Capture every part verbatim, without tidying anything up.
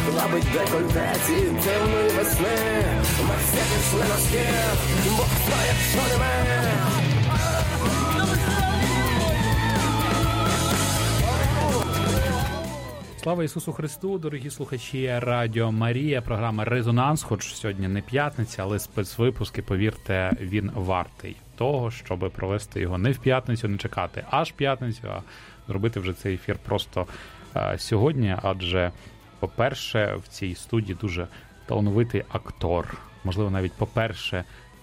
вабить декольте цієї темної весни. Ми всі пішли на схід, бо хто, якщо не ми? Слава Ісусу Христу, дорогі слухачі Радіо Марія, програма «Резонанс», хоч сьогодні не п'ятниця, але спецвипуск, і, повірте, він вартий того, щоб провести його не в п'ятницю, не чекати аж п'ятницю, а зробити вже цей ефір просто а, сьогодні, адже, по-перше, в цій студії дуже талановитий актор, можливо, навіть, по-перше,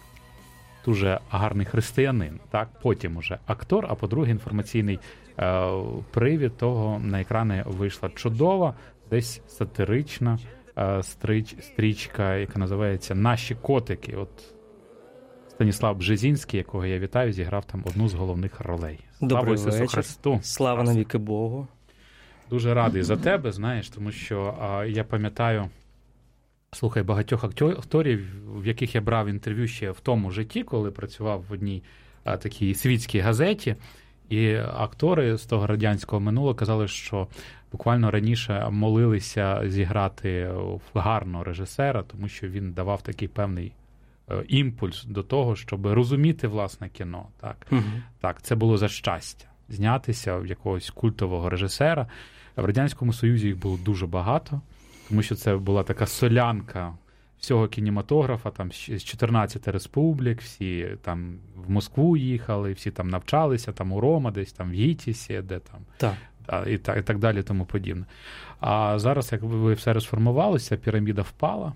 дуже гарний християнин, так, потім уже актор, а по-друге, інформаційний е, привід того, на екрани вийшла чудова, десь сатирична е, стріч, стрічка, яка називається «Наші котики». От Станіслав Бжезінський, якого я вітаю, зіграв там одну з головних ролей. Добрий Слава Ісусу Христу. Слава навіки Богу. Дуже радий за тебе, знаєш, тому що е, я пам'ятаю, слухай, багатьох акторів, в яких я брав інтерв'ю ще в тому житті, коли працював в одній а, такій світській газеті, і актори з того радянського минулого казали, що буквально раніше молилися зіграти гарного режисера, тому що він давав такий певний імпульс до того, щоб розуміти власне кіно. Так, угу. Так, це було за щастя. Знятися в якогось культового режисера. В Радянському Союзі їх було дуже багато, тому що це була така солянка всього кінематографа, там з чотирнадцяти республік, всі там в Москву їхали, всі там навчалися, там у Рома, десь там в Гітісі, де там, так. І, так, і так далі, тому подібне. А зараз, як ви все розформувалося, піраміда впала,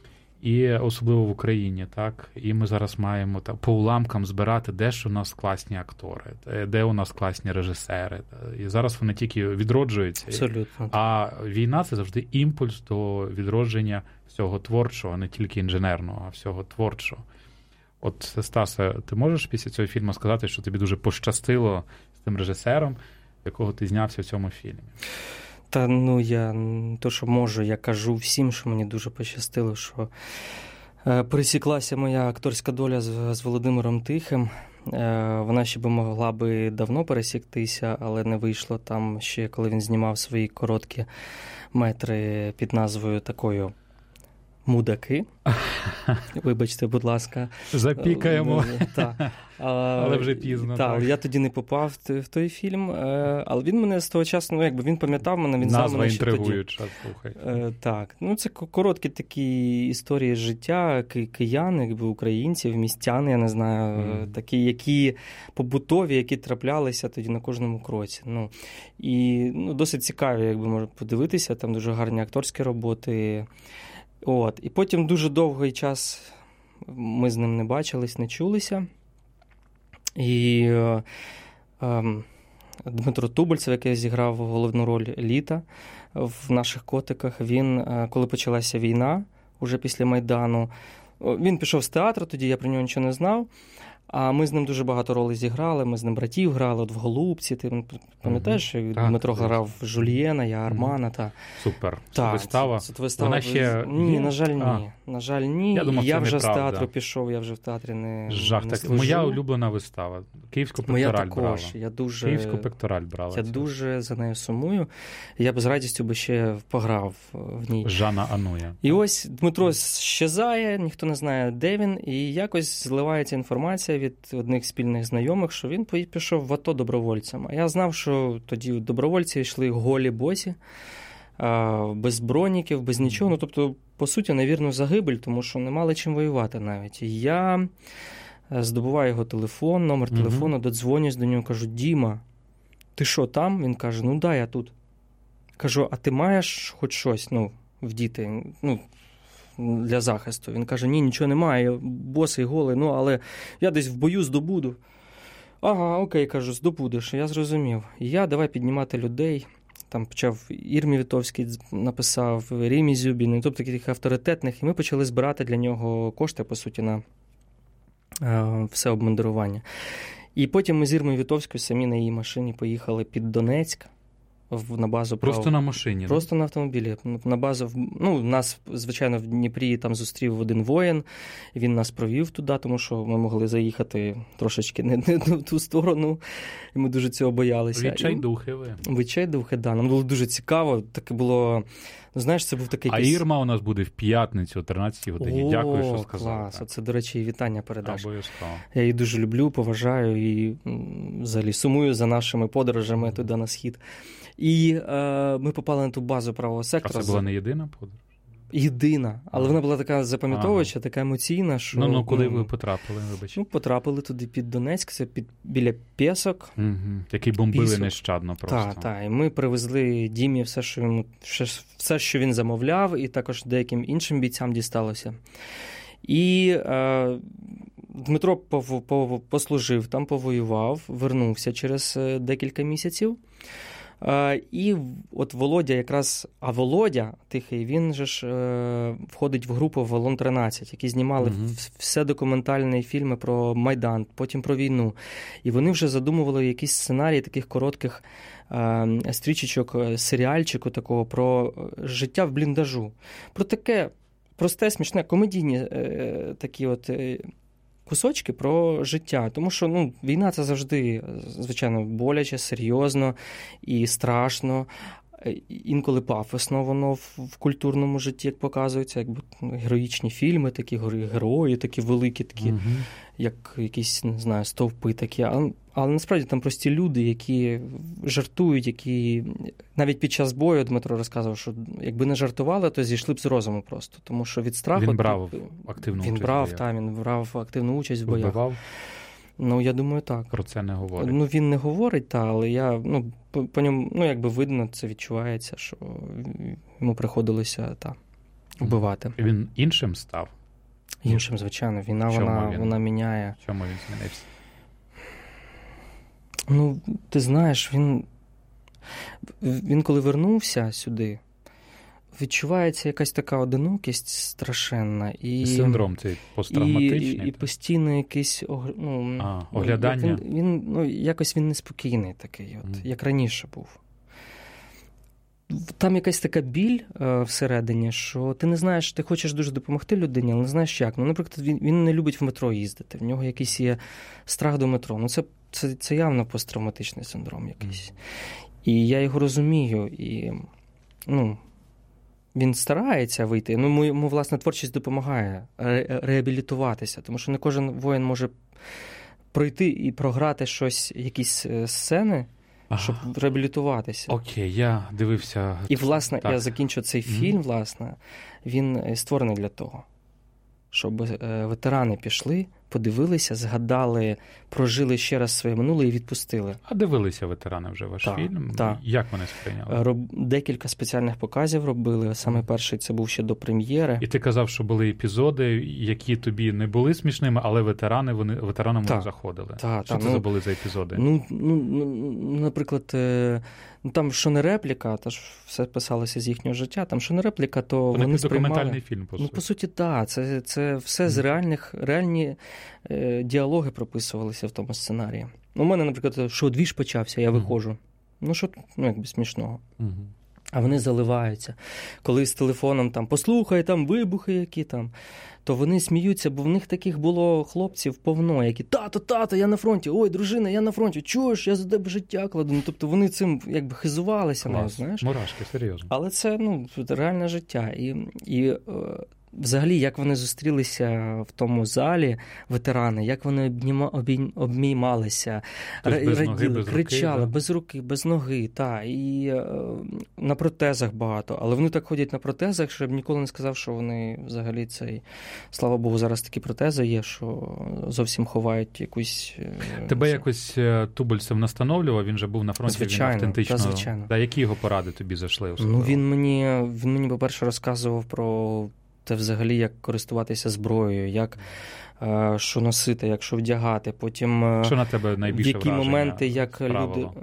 і особливо в Україні, так, і ми зараз маємо так, по уламкам збирати, де ж у нас класні актори, де у нас класні режисери. І зараз вони тільки відроджуються. Абсолютно. А війна – це завжди імпульс до відродження всього творчого, не тільки інженерного, а всього творчого. От, Стасе, ти можеш після цього фільму сказати, що тобі дуже пощастило з тим режисером, якого ти знявся в цьому фільмі? Та, ну, я, то, що можу, я кажу всім, що мені дуже пощастило, що е, пересіклася моя акторська доля з, з Володимиром Тихим. Е, вона ще би могла би давно пересіктися, але не вийшло там ще, коли він знімав свої короткі метри під назвою такою «Мудаки». Вибачте, будь ласка. Запікаємо. Так. Але вже пізно. Так, я тоді не попав в той фільм, але він мене з того часу, ну, якби він пам'ятав мене, він знав мене ще тоді. Назва інтригуюча, слухай. Так, ну це короткі такі історії життя киян, якби українців, містян, я не знаю, mm. такі, які побутові, які траплялися тоді на кожному кроці. Ну, і ну, досить цікаві, якби можна подивитися, там дуже гарні акторські роботи. От. І потім дуже довгий час ми з ним не бачились, не чулися. І е, е, Дмитро Тубальцев, який зіграв головну роль Літа в «Наших котиках», він, е, коли почалася війна, уже після Майдану, він пішов з театру, тоді я про нього нічого не знав. А ми з ним дуже багато ролей зіграли, ми з ним братів грали, от в «Голубці», ти пам'ятаєш, mm-hmm. як Дмитро грав Жульєна, я Армана. Та... Супер, та, вистава. Це, це вистава. Вона ще... Ні, на жаль, ні. А. На жаль, ні. Я, думав, я вже неправда. з театру пішов, я вже в театрі не, Жах, не так, служу. Моя улюблена вистава. Київську пектораль брала. Я дуже, Київську пектораль брала. Я це. дуже за нею сумую. Я б з радістю би ще пограв в ній. Жана Ануя. І ось Дмитро щезає, ніхто не знає, де він, і якось зливається інформація від одних спільних знайомих, що він пішов в АТО добровольцем. А я знав, що тоді добровольці йшли голі босі, без броніків, без нічого. Ну, тобто, по суті, на вірну загибель, тому що не мали чим воювати навіть. І я здобуваю його телефон, номер mm-hmm. телефону, додзвонюсь до нього, кажу: «Діма, ти що, там?» Він каже: «Ну да, я тут». Кажу: «А ти маєш хоч щось, ну, вдіти, ну, для захисту?» Він каже: «Ні, нічого немає, я босий, голий, ну, але я десь в бою здобуду». Ага, окей, кажу, здобудеш, я зрозумів. І я давай піднімати людей. Там почав Ірмі Вітовський написав, Рімі Зюбін, тобто таких авторитетних, і ми почали збирати для нього кошти, по суті, на е, все обмундирування. І потім ми з Ірмою Вітовською самі на її машині поїхали під Донецьк. в, на базу Просто прав... на машині? Просто на автомобілі. На базу, ну, нас, звичайно, в Дніпрі там зустрів один воїн, він нас провів туди, тому що ми могли заїхати трошечки не, не в ту сторону, і ми дуже цього боялися. Відчайдухи ви. Відчайдухи, да. Нам було дуже цікаво, таке було, ну, знаєш, це був такий... А якийсь... Ірма у нас буде в п'ятницю о тринадцятій годині. О, дякую, що сказав. Клас, оце, до речі, і вітання передаш. Обов'язково. Я її дуже люблю, поважаю і взагалі сумую за нашими подорожами туди на схід. І е, ми попали на ту базу правого сектора. А це була не єдина подорож? Єдина. Але вона була така запам'ятовуюча, ага. така емоційна, що... Ну, ну, куди ви потрапили, вибач? Ну, потрапили туди під Донецьк, це під, біля Пєсок. Угу. Який бомбили Пісок. Нещадно просто. Так, так. І ми привезли Дімі все, що він, все, що він замовляв, і також деяким іншим бійцям дісталося. І е, Дмитро пов, пов, послужив там, повоював, вернувся через декілька місяців. Uh, і от Володя якраз, а Володя Тихий, він же ж е, входить в групу «Волон тринадцять», які знімали uh-huh. все документальні фільми про Майдан, потім про війну. І вони вже задумували якісь сценарії таких коротких е, стрічечок, серіальчику такого про життя в бліндажу. Про таке просте, смішне, комедійні е, такі от... Е, кусочки про життя, тому що ну, війна – це завжди, звичайно, боляче, серйозно і страшно, інколи пафосно воно в культурному житті, як показується, якби героїчні фільми, такі герої, такі великі, такі, угу. як якісь, не знаю, стовпи такі, але, але насправді там прості люди, які жартують, які навіть під час бою, Дмитро розказував, що якби не жартували, то зійшли б з розуму просто, тому що від страху... Він брав активну він участь брав, в боях. Та, він брав активну участь в боях. Вбивав? Ну, я думаю, так. Про це не говорить? Ну, він не говорить, та, але я, ну, по, по ньому, ну, якби видно, це відчувається, що йому приходилося, та, вбивати. Він іншим став? Іншим, звичайно. Війна, вона, він, вона міняє. Чому він змінився? Ну, ти знаєш, він, він коли вернувся сюди, відчувається якась така одинокість страшенна. І синдром цей посттравматичний? І, і, і постійно якийсь ну, а, оглядання? Він, він, ну, якось він неспокійний такий, от, mm. як раніше був. Там якась така біль е, всередині, що ти не знаєш, ти хочеш дуже допомогти людині, але не знаєш як. Ну, наприклад, він, він не любить в метро їздити, в нього якийсь є страх до метро. Ну, це, це, це явно посттравматичний синдром якийсь. Mm. І я його розумію, і, ну, він старається вийти. Ну, йому, власне, творчість допомагає ре- реабілітуватися, тому що не кожен воїн може пройти і програти щось, якісь сцени, ага. щоб реабілітуватися. Окей, я дивився... І, власне, так. я закінчу цей mm-hmm. фільм, власне, він створений для того, щоб ветерани пішли, подивилися, згадали, прожили ще раз своє минуле і відпустили. А дивилися ветерани вже ваш так, фільм? Так. Як вони сприйняли? Роб... Декілька спеціальних показів робили. Саме перший це був ще до прем'єри. І ти казав, що були епізоди, які тобі не були смішними, але ветерани, вони, ветеранам вони заходили. Так, що так, це ну, були за епізоди? Ну, ну, ну наприклад, ну, там що не репліка, та ж все писалося з їхнього життя, там що не репліка, то вони, вони сприймали... документальний фільм, по суті. Ну, по суті, так. Це, це все mm. з реальних, реальні е, діалоги прописувалися в тому сценарії. У мене, наприклад, що двіж почався, я mm. виходжу. Ну, що, ну, якби смішного. Mm-hmm. А вони заливаються. Коли з телефоном там послухай, там вибухи які там, то вони сміються, бо в них таких було хлопців повно, які тато, тато, я на фронті, ой, дружина, я на фронті, чуєш, я за тебе життя кладу. Ну, тобто вони цим якби хизувалися, навіть, знаєш. Мурашки, серйозно. Але це, ну, реальне життя. І, і е, взагалі, як вони зустрілися в тому залі, ветерани, як вони обніма, обійм, обіймалися, тобто без раділи, ноги, без кричали, руки, без руки, без ноги, та, і е, на протезах багато. Але вони так ходять на протезах, що я б ніколи не сказав, що вони взагалі цей... Слава Богу, зараз такі протези є, що зовсім ховають якусь... Е, Тебе це... якось Тубальцев настановлював, він же був на фронті, звичайно, він автентично... Та, звичайно. Да, які його поради тобі зайшли? Особливо? Ну, він мені, він мені, по-перше, розказував про... Те взагалі, як користуватися зброєю, як е, що носити, як що вдягати, потім що на тебе найбільше в які моменти, як справило? люди...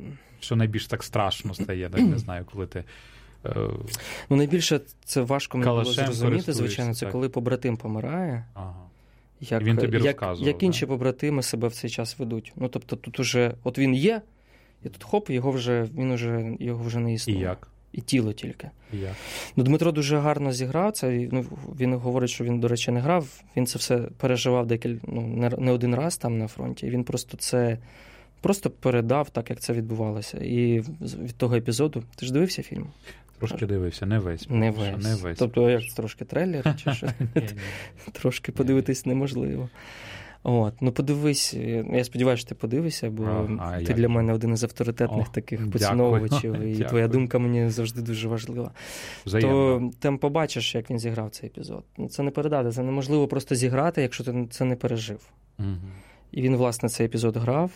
Що найбільш так страшно стає, так, не знаю, коли ти... Е... Ну, найбільше це важко мені було зрозуміти, звичайно, це так. коли побратим помирає. Ага. Як, він тобі як, розказував, як інші да? побратими себе в цей час ведуть. Ну, тобто тут уже, от він є, І тут хоп, його вже, він уже, його вже не існує. І як? І тіло тільки. І як? Ну, Дмитро дуже гарно зіграв це. Ну, він говорить, що він, до речі, не грав. Він це все переживав декіль, ну, не, не один раз там на фронті. І він просто це просто передав так, як це відбувалося. І від того епізоду... Ти ж дивився фільм? Трошки дивився, не весь. Не весь. Не весь. Тобто, як трошки трейлер, чи що? Трошки подивитись неможливо. От, ну подивись, я сподіваюся, що ти подивишся, бо а, ти для мене один із авторитетних О, таких поціновувачів, і дякую. твоя думка мені завжди дуже важлива. Взаємно. То там побачиш, як він зіграв цей епізод. Це не передати, це неможливо просто зіграти, якщо ти це не пережив. Угу. І він, власне, цей епізод грав.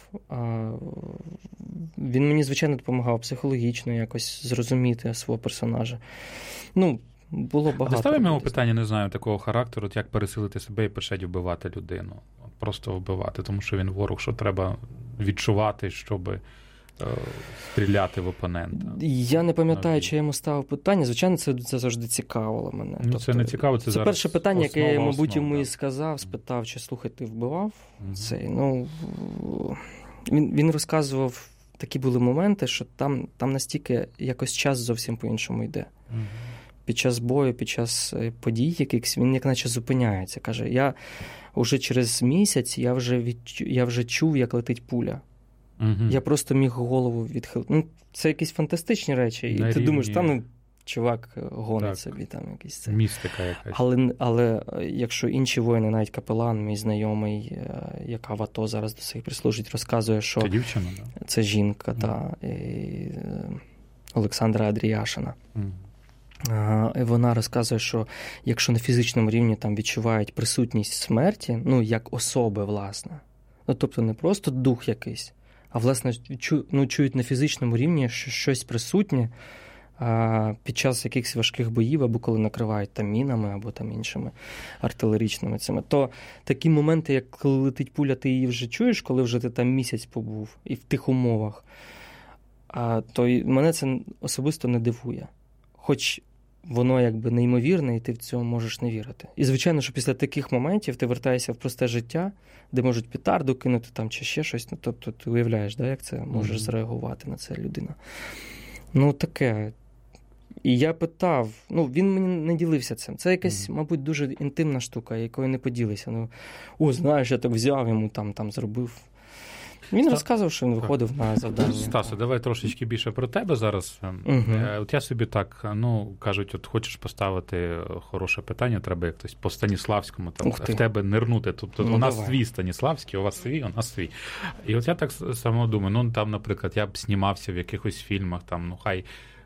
Він мені, звичайно, допомагав психологічно якось зрозуміти свого персонажа. Ну, було багато. Доставимо йому питання, не знаю, такого характеру, от як пересилити себе і почати вбивати людину. Просто вбивати, тому що він ворог, що треба відчувати, щоб е, стріляти в опонента. Я не пам'ятаю, чи я йому ставив питання. Звичайно, це, це завжди цікавило мене. Ну, тобто, це не цікаво, це, це зараз перше питання, яке я, мабуть, основ, йому да. і сказав, спитав, чи, слухай, ти вбивав Угу. цей. Ну, він, він розказував, такі були моменти, що там, там настільки якось час зовсім по-іншому йде. Угу. Під час бою, під час подій якихось, він як наче зупиняється. Каже, я вже через місяць, я вже, відчу, я вже чув, як летить пуля. Угу. Я просто міг голову відхилити. Ну, це якісь фантастичні речі. І На ти рівні... думаєш, там, ну, чувак гонить так. собі там якийсь це. Містика якась. Але, але якщо інші воїни, навіть капелан, мій знайомий, яка в АТО зараз до сих прислужить, розказує, що... Це дівчина, да? Це жінка, mm. та, і... Олександра Адріяшина. Mm. І вона розказує, що якщо на фізичному рівні там відчувають присутність смерті, ну, як особи, власне, ну, тобто не просто дух якийсь, а, власне, чу, ну, чують на фізичному рівні, що щось присутнє а, під час якихось важких боїв, або коли накривають там мінами, або там іншими артилерічними цими, то такі моменти, як коли летить пуля, ти її вже чуєш, коли вже ти там місяць побув, і в тих умовах, а, то мене це особисто не дивує. Хоч воно якби неймовірне, і ти в цьому можеш не вірити. І, звичайно, що після таких моментів ти вертаєшся в просте життя, де можуть петарду кинути там чи ще щось. Ну, тобто ти уявляєш, да, як це можеш mm-hmm. зреагувати на це людина. Ну, таке. І я питав, ну, він мені не ділився цим. Це якась, mm-hmm. мабуть, дуже інтимна штука, якою не поділися. Ну, о, знаєш, я так взяв, йому там, там зробив. Він Ста... розказував, що він виходив так. на завдання. Стасе, давай трошечки більше про тебе зараз. Угу. От я собі так, ну, кажуть, от хочеш поставити хороше питання, треба якось по Станіславському, там, в тебе нирнути. Тобто ну, у нас давай. свій Станіславський, у вас свій, у нас свій. І от я так само думаю, ну, там, наприклад, я б знімався в якихось фільмах, там, ну, хай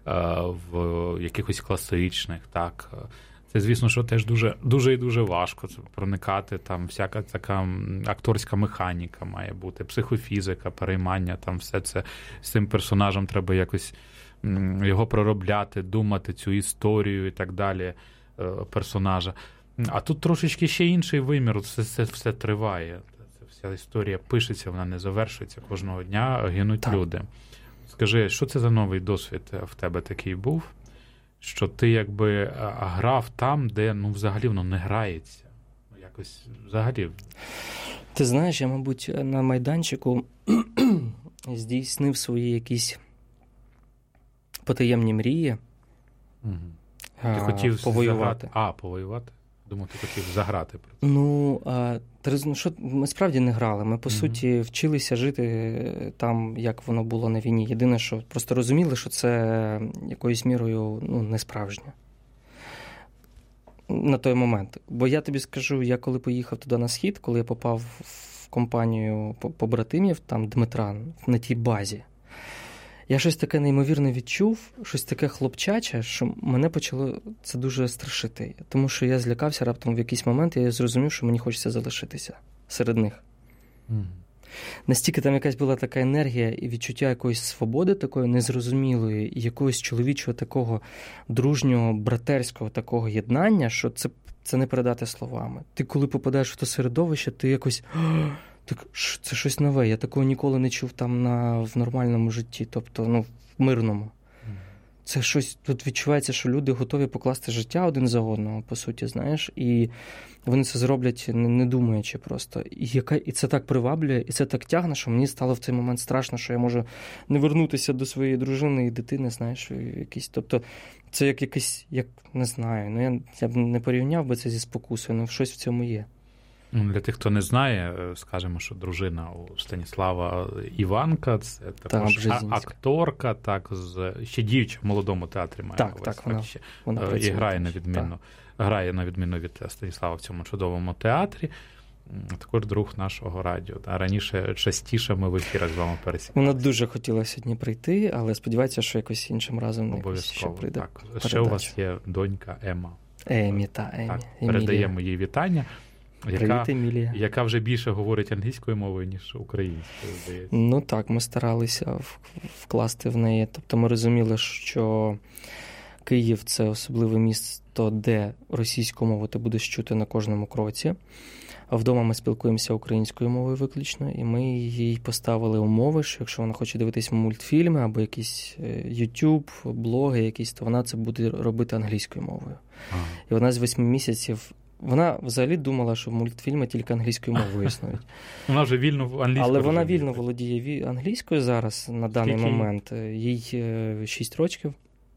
в якихось класичних, так. Це, звісно, що теж дуже, дуже і дуже важко проникати, там всяка така акторська механіка має бути, психофізика, переймання, там все це з цим персонажем треба якось його проробляти, думати цю історію і так далі персонажа. А тут трошечки ще інший вимір, це, це все триває. Це вся історія пишеться, вона не завершується, кожного дня гинуть так. люди. Скажи, що це за новий досвід в тебе такий був? Що ти якби грав там, де, ну, взагалі воно не грається. Якось взагалі. Ти знаєш, я, мабуть, на майданчику здійснив свої якісь потаємні мрії. Угу. Ти хотів повоювати. Заграти. А, повоювати? Думаю, ти хотів заграти. Ну, а, ти, ну що, ми справді не грали. Ми, по mm-hmm. суті, вчилися жити там, як воно було на війні. Єдине, що просто розуміли, що це якоюсь мірою, ну, не справжнє. На той момент. Бо я тобі скажу, я коли поїхав туди на Схід, коли я попав в компанію побратимів, там Дмитра, на тій базі, я щось таке неймовірно відчув, щось таке хлопчаче, що мене почало це дуже страшити. Тому що я злякався раптом в якийсь момент, і я зрозумів, що мені хочеться залишитися серед них. Mm. Настільки там якась була така енергія і відчуття якоїсь свободи такої незрозумілої, і якогось чоловічого такого дружнього, братерського такого єднання, що це, це не передати словами. Ти коли попадаєш в то середовище, ти якось... Так, це щось нове, я такого ніколи не чув там на, в нормальному житті, тобто, ну, в мирному. Mm. це щось, тут відчувається, що люди готові покласти життя один за одного, по суті, знаєш, і вони це зроблять, не, не думаючи просто. І, яка, і це так приваблює, і це так тягне, що мені стало в цей момент страшно, що я можу не вернутися до своєї дружини і дитини, знаєш, якісь, тобто це як якийсь, як, не знаю, ну я, я б не порівняв би це зі спокусою, але щось в цьому є. Для тих, хто не знає, скажемо, що дружина у Станіслава Іванка, це також так, акторка, так, з ще діюча в молодому театрі має. Так, так, вона, ще, вона і працює, грає на відмінно, так. грає на відміну від Станіслава в цьому чудовому театрі. Також друг нашого радіо. А раніше частіше ми в ефірах з вами пересікалися. Вона дуже хотіла сьогодні прийти, але сподівається, що якось іншим разом обов'язково ще прийде. Так. Ще у вас є донька Ема. Емі, та, Емі. Так, передаємо їй вітання. Яка, Привіт, яка вже більше говорить англійською мовою, ніж українською, здається. Ну так, ми старалися вкласти в неї. Тобто ми розуміли, що Київ – це особливе місто, де російську мову ти будеш чути на кожному кроці. А вдома ми спілкуємося українською мовою виключно, і ми їй поставили умови, що якщо вона хоче дивитись мультфільми або якісь YouTube, блоги якісь, то вона це буде робити англійською мовою. Ага. І вона з восьми місяців Вона взагалі думала, що мультфільми тільки англійською мовою існують. Вона вже вільно англійською. Але вона вільно володіє англійською зараз, на даний Скільки? момент. Їй шість років.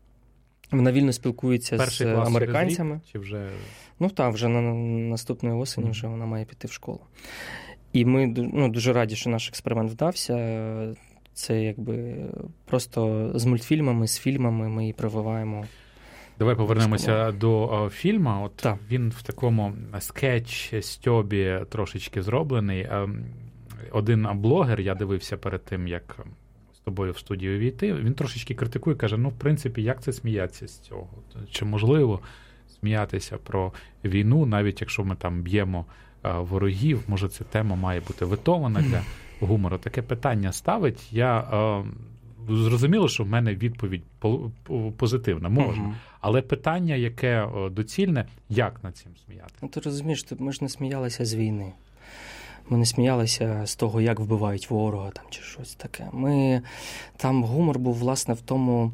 Вона вільно спілкується Перший з клас американцями. Рік, чи вже... Ну так, вже на наступної осені mm. вже вона має піти в школу. І ми ну, дуже раді, що наш експеримент вдався. Це якби просто з мультфільмами, з фільмами ми її прививаємо. Давай повернемося до uh, фільму. От так. Він в такому скетч-стьобі трошечки зроблений. Uh, один блогер, я дивився перед тим, як з тобою в студію війти, він трошечки критикує, каже, ну, в принципі, як це сміятися з цього? Чи можливо сміятися про війну, навіть якщо ми там б'ємо uh, ворогів, може, ця тема має бути ветована для гумору? Таке питання ставить. Я... Uh, Зрозуміло, що в мене відповідь позитивна, можна. Uh-huh. Але питання, яке доцільне, як над цим сміяти? Ну, ти розумієш, ми ж не сміялися з війни. Ми не сміялися з того, як вбивають ворога там, чи щось таке. Ми... Там гумор був, власне, в тому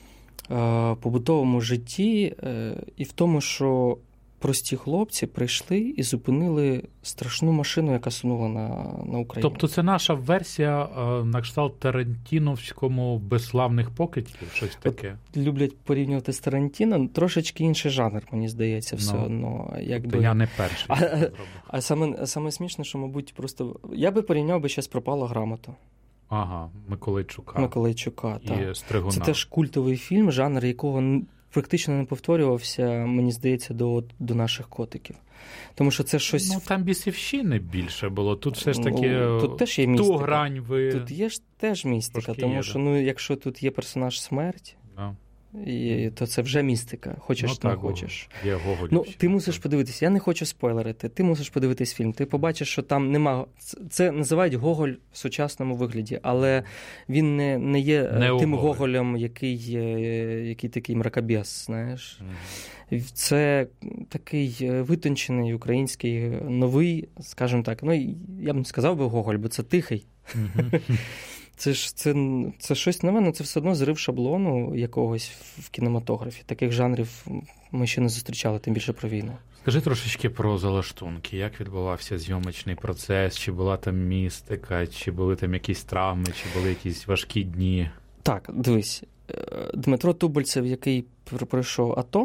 е, побутовому житті е, і в тому, що прості хлопці прийшли і зупинили страшну машину, яка сунула на, на Україну. Тобто це наша версія е, на кшталт Тарантіновському «Безславних покидьків», щось таке? От люблять порівнювати з Тарантіно, трошечки інший жанр, мені здається, все no. одно. Якби... Тобто я не перший. А, а, а саме, саме смішно, що, мабуть, просто... Я би порівняв би ще з «Пропала грамота». Ага, Миколайчука. Миколайчука, так. І Стригуна. Це теж культовий фільм, жанр якого практично не повторювався, мені здається, до, до наших котиків. Тому що це щось... Ну, там бісівщини більше було. Тут все ж таки ну, тут теж є ту містика. грань ви... Тут є ж теж містика, Трошки тому є, що, да. ну, якщо тут є персонаж смерть, no. і, то це вже містика. Хочеш, ну, не так, хочеш. Є Гоголь. Ну, ти мусиш подивитись. Я не хочу спойлерити. Ти мусиш подивитись фільм. Ти побачиш, що там нема... Це називають Гоголь в сучасному вигляді, але він не, не є не тим Гоголь. Гоголем, який, який такий мракобес, знаєш. Mm-hmm. Це такий витончений український, новий, скажімо так, ну, я б не сказав би Гоголь, бо це тихий. Mm-hmm. Це ж це, це щось нове, але це все одно зрив шаблону якогось в кінематографі. Таких жанрів ми ще не зустрічали, тим більше про війну. Скажи трошечки про залаштунки. Як відбувався зйомочний процес? Чи була там містика, чи були там якісь травми, чи були якісь важкі дні? Так, дивись. Дмитро Тубальцев, який пройшов АТО,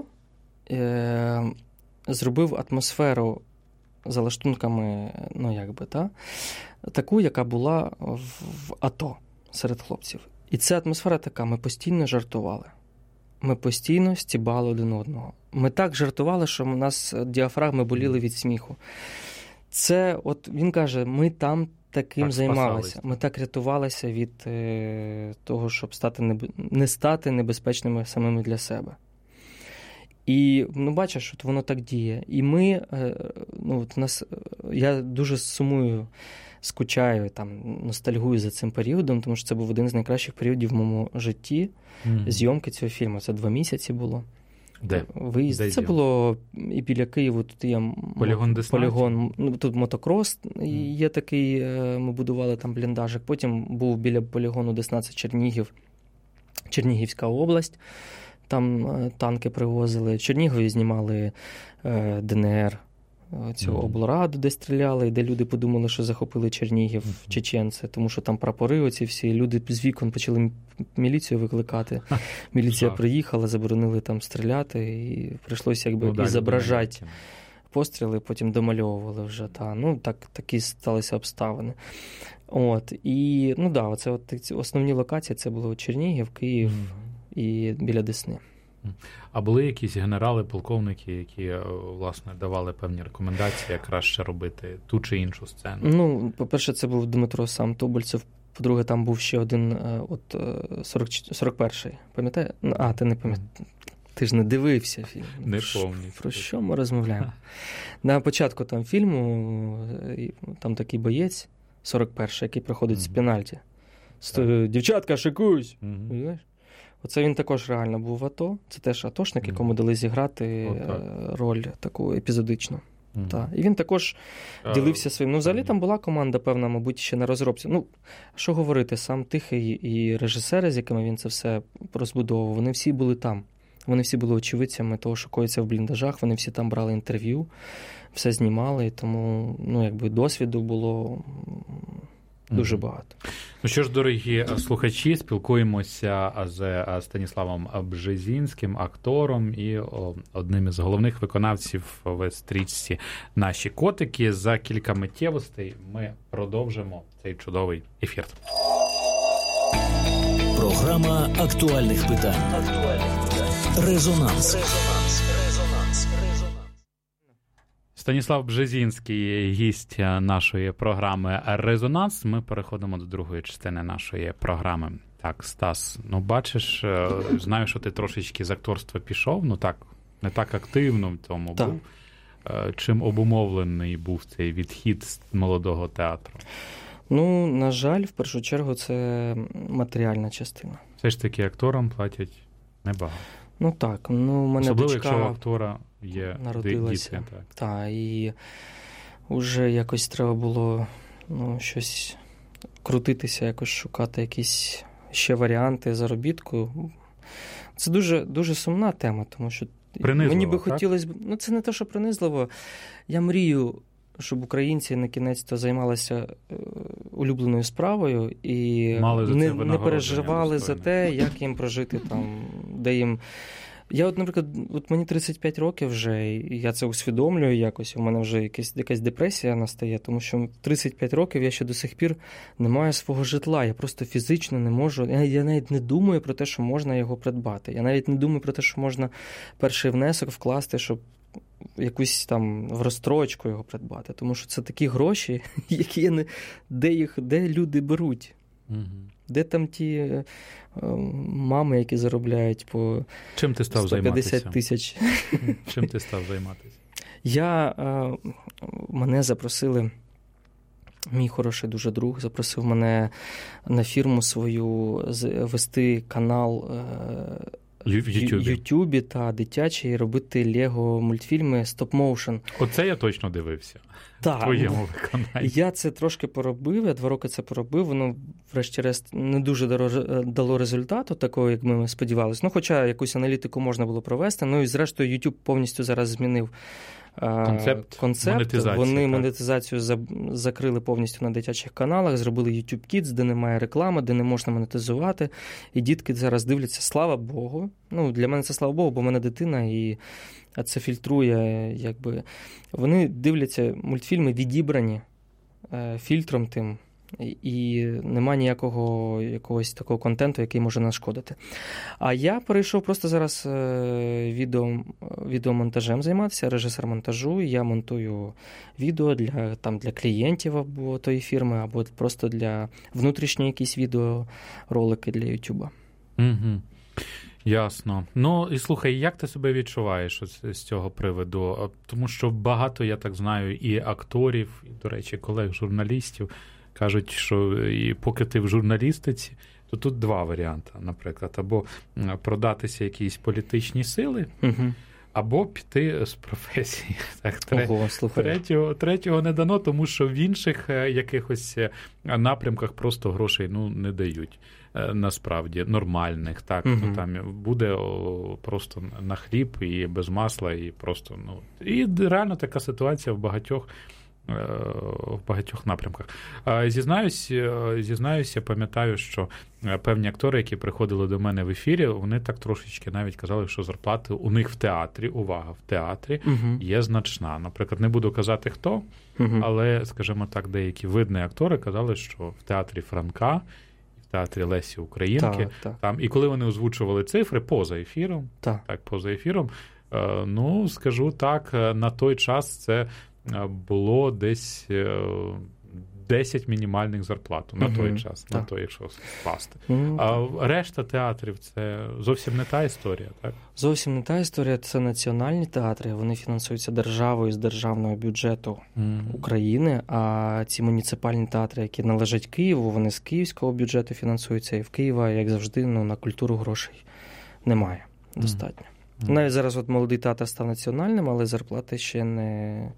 е- зробив атмосферу залаштунками, ну якби, та, таку, яка була в, в АТО серед хлопців. І ця атмосфера така, ми постійно жартували. Ми постійно стібали один одного. Ми так жартували, що у нас діафрагми боліли від сміху. Це, от він каже, ми там таким так займалися. Спасались. Ми так рятувалися від е, того, щоб стати неб... не стати небезпечними самими для себе. І, ну, бачиш, от воно так діє. І ми, ну, от нас, я дуже сумую, скучаю, там, ностальгую за цим періодом, тому що це був один з найкращих періодів в моєму житті, mm-hmm. зйомки цього фільму. Це два місяці було. Де? Виїзд. Де це зйом? Було і біля Києва, тут є полігон, полігон, ну, тут мотокрос mm. є такий, ми будували там бліндажик. Потім був біля полігону Десна, це Чернігів. Чернігівська область, там танки привозили. В Чернігові знімали е, ДНР, цю mm-hmm. облраду, де стріляли, де люди подумали, що захопили Чернігів, mm-hmm. чеченці, тому що там прапори оці всі, люди з вікон почали міліцію викликати. Міліція приїхала, заборонили там стріляти, і прийшлося якби ну, і зображати постріли, потім домальовували вже. Та. Ну, так, такі сталися обставини. От, і, ну да, оце от основні локації, це було Чернігів, Київ mm-hmm. і біля Десни. А були якісь генерали, полковники, які, власне, давали певні рекомендації, як краще робити ту чи іншу сцену? Ну, по-перше, це був Дмитро сам Тобольцев. По-друге, там був ще один, от сорок перший, пам'ятаєш? А, ти не пам'ятаєш. Ти ж не дивився фільм. Не повністю. Про що ми розмовляємо? На початку там фільму, там такий боєць, сорок перший, який проходить mm-hmm. з пенальті. Сто... Дівчатка, шикуюсь! Mm-hmm. Оце він також реально був в АТО. Це теж атошник, якому дали зіграти О, роль таку епізодичну. Mm-hmm. Та. І він також а, ділився своїм. Ну, взагалі там була команда, певна, мабуть, ще на розробці. Ну, що говорити, сам Тихий і режисери, з якими він це все розбудовував, вони всі були там. Вони всі були очевидцями того, що коїться в бліндажах, вони всі там брали інтерв'ю, все знімали, тому, ну, якби досвіду було дуже багато. Ну що ж, дорогі слухачі, спілкуємося з Станіславом Бжезінським, актором і одним із головних виконавців в стрічці «Наші котики». За кілька миттєвостей ми продовжимо цей чудовий ефір. Програма актуальних питань. Резонанс. Станіслав Бжезінський, гість нашої програми «Резонанс». Ми переходимо до другої частини нашої програми. Так, Стас, ну бачиш, знаю, що ти трошечки з акторства пішов, ну так, не так активно в тому так. був. Чим обумовлений був цей відхід з молодого театру? Ну, на жаль, в першу чергу, це матеріальна частина. Все ж таки акторам платять небагато. Ну так, ну у мене особливо, дочка якщо у актора є народилася. Діти, так. Так, і вже якось треба було ну, щось крутитися, якось шукати якісь ще варіанти заробітку. Це дуже, дуже сумна тема, тому що принизливо, мені би так? хотілося б... Ну, це не те, що принизливо. Я мрію, щоб українці на кінець-то займалися улюбленою справою і не, не переживали за те, як їм прожити там, де їм... Я от, наприклад, от мені тридцять п'ять років вже, і я це усвідомлюю якось, у мене вже якась, якась депресія настає, тому що в тридцять п'ять років я ще до сих пір не маю свого житла, я просто фізично не можу, я, я навіть не думаю про те, що можна його придбати, я навіть не думаю про те, що можна перший внесок вкласти, щоб якусь там в розстрочку його придбати, тому що це такі гроші, які я не... де їх, де люди беруть. Угу. Де там ті е, мами, які заробляють по Чим ти став сто п'ятдесят тисяч? Чим ти став займатися? Я, е, мене запросили, мій хороший дуже друг, запросив мене на фірму свою вести канал е, в Ютубі. Ютубі та дитячий, робити лего-мультфільми стоп-моушен. Оце я точно дивився. Так, в твоєму виконанні. Я це трошки поробив, я два роки це поробив, воно врешті-решт не дуже дало результату, такого, як ми сподівалися. Ну, хоча якусь аналітику можна було провести, ну і зрештою YouTube повністю зараз змінив концепт, концепт. монетизації. Вони так. монетизацію закрили повністю на дитячих каналах, зробили YouTube Kids, де немає реклами, де не можна монетизувати, і дітки зараз дивляться, слава Богу. Ну, для мене це слава Богу, бо в мене дитина, і а це фільтрує, якби. Вони дивляться мультфільми відібрані е, фільтром тим, і нема ніякого якогось такого контенту, який може нашкодити. А я перейшов просто зараз е, відео, відеомонтажем займатися, режисер монтажу, я монтую відео для, там, для клієнтів або тої фірми, або просто для внутрішньої якісь відеоролики для Ютуба. Угу. Ясно. Ну, і слухай, як ти себе відчуваєш з цього приводу? Тому що багато, я так знаю, і акторів, і, до речі, колег-журналістів кажуть, що і поки ти в журналістиці, то тут два варіанти, наприклад. Або продатися якісь політичні сили, угу. або піти з професії. Так, тре... Ого, слухай. Третього, третього не дано, тому що в інших якихось напрямках просто грошей ну, не дають. Насправді, нормальних, так, угу. ну, там буде о, просто на хліб і без масла, і просто, ну, і реально така ситуація в багатьох, е, в багатьох напрямках. Зізнаюсь, зізнаюсь, я пам'ятаю, що певні актори, які приходили до мене в ефірі, вони так трошечки навіть казали, що зарплати у них в театрі, увага, в театрі угу. є значна. Наприклад, не буду казати хто, угу. але, скажімо так, деякі видні актори казали, що в театрі Франка, в театрі Лесі Українки. Так, так. Там, і коли вони озвучували цифри поза ефіром, так. Так, поза ефіром, ну, скажу так, на той час це було десь десять мінімальних зарплат на той угу, час, так. на той, якщо скласти. Угу, а решта театрів – це зовсім не та історія, так? Зовсім не та історія, це національні театри, вони фінансуються державою з державного бюджету угу. України, а ці муніципальні театри, які належать Києву, вони з київського бюджету фінансуються, і в Києва, як завжди, ну, на культуру грошей немає достатньо. Угу. Навіть зараз от молодий театр став національним, але зарплати ще не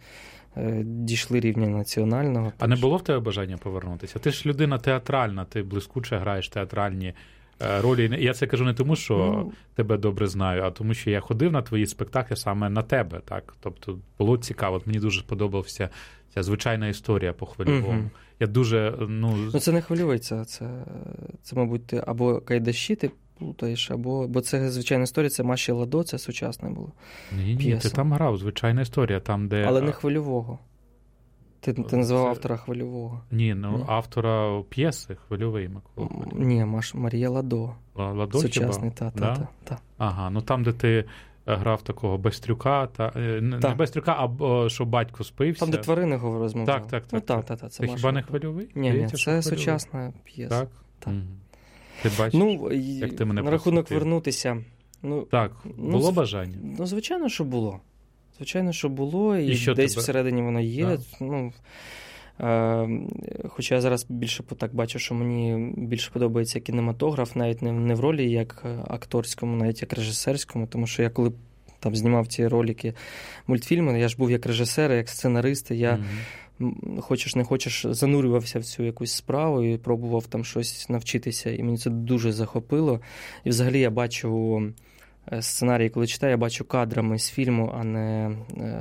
дійшли рівня національного. А не було в тебе бажання повернутися? Ти ж людина театральна, ти блискуче граєш театральні ролі. Я це кажу не тому, що ну, тебе добре знаю, а тому, що я ходив на твої спектаклі саме на тебе. Так? Тобто було цікаво. От мені дуже сподобався ця звичайна історія по Хвильовому. Угу. Я дуже, ну... ну... Це не хвильовиця, це, це, мабуть, ти або Кайдаші ти плутаєш, або... Бо це звичайна історія, це Маші Ладо, це сучасне було. Ні, ні, ти там грав, звичайна історія, там, де... Але не Хвильового. Ти, ти називав це... автора Хвильового. Ні, ну ні? автора п'єси Хвильовий Микола. Ні, Маш... Марія Ладо. Ладо сучасний, та, та, да? та, та. Ага, ну там, де ти грав такого Бастрюка, та... не та. Бастрюка, а що батько спився. Там, де тварини розмовляли. Так, так, так. Ну, так. Та, та, та, це ти хіба не Хвильовий? Ні, ні, це сучасна п'єса. Так? Так. Угу. Ти бачиш, ну, як ти мене на рахунок просвітив. Вернутися. Ну, так, було ну, бажання? Ну, звичайно, що було. Звичайно, що було, і, і десь тебе... всередині воно є. Да. Ну, е, хоча я зараз більше так бачу, що мені більше подобається кінематограф, навіть не, не в ролі як акторському, навіть як режисерському, тому що я коли там знімав ці ролики, мультфільми, я ж був як режисер, як сценарист, і я mm-hmm. хочеш не хочеш, занурювався в цю якусь справу і пробував там щось навчитися, і мені це дуже захопило. І взагалі я бачу сценарій, коли читаю, я бачу кадрами з фільму, а не